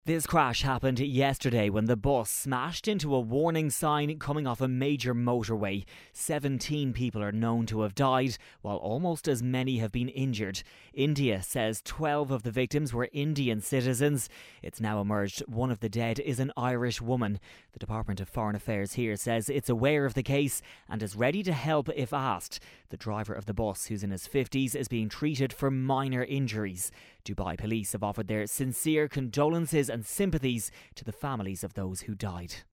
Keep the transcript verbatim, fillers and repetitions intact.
This crash happened yesterday when the bus smashed into a warning sign coming off a major motorway. seventeen people are known to have died, while almost as many have been injured. India says twelve of the victims were Indian citizens. It's now emerged one of the dead is an Irish woman. The Department of Foreign Affairs here says it's aware of the case and is ready to help if asked. The driver of the bus, who's in his fifties, is being treated for minor injuries. Dubai police have offered their sincere condolences and sympathies to the families of those who died.